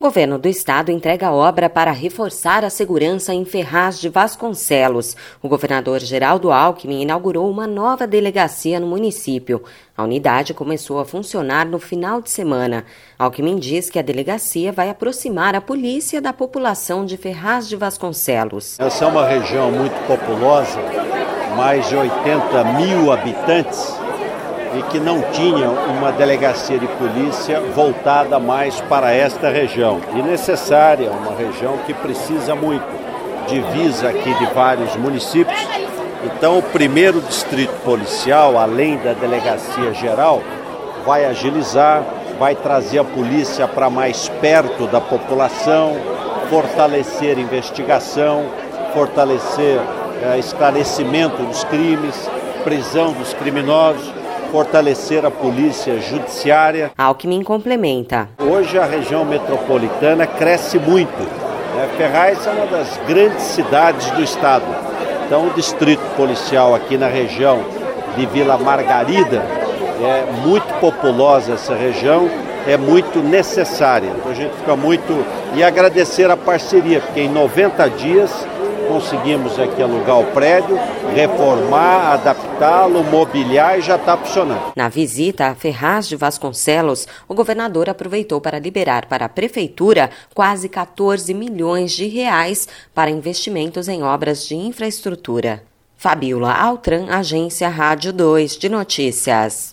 governo do estado entrega obra para reforçar a segurança em Ferraz de Vasconcelos. O governador Geraldo Alckmin inaugurou uma nova delegacia no município. A unidade começou a funcionar no final de semana. Alckmin diz que a delegacia vai aproximar a polícia da população de Ferraz de Vasconcelos. Essa é uma região muito populosa, mais de 80 mil habitantes, e que não tinham uma delegacia de polícia voltada mais para esta região. E necessária, uma região que precisa muito, divisa aqui de vários municípios. Então o primeiro distrito policial, além da delegacia geral, vai agilizar, vai trazer a polícia para mais perto da população, fortalecer investigação, fortalecer esclarecimento dos crimes, prisão dos criminosos, fortalecer a polícia judiciária. Alckmin complementa. Hoje a região metropolitana cresce muito. Ferraz é uma das grandes cidades do estado. Então o distrito policial aqui na região de Vila Margarida, é muito populosa essa região, é muito necessária. Então a gente fica muito... E agradecer a parceria, porque em 90 dias conseguimos aqui alugar o prédio, reformar, adaptá-lo, mobiliar e já está funcionando. Na visita a Ferraz de Vasconcelos, o governador aproveitou para liberar para a prefeitura quase 14 milhões de reais para investimentos em obras de infraestrutura. Fabíola Altran, Agência Rádio 2 de Notícias.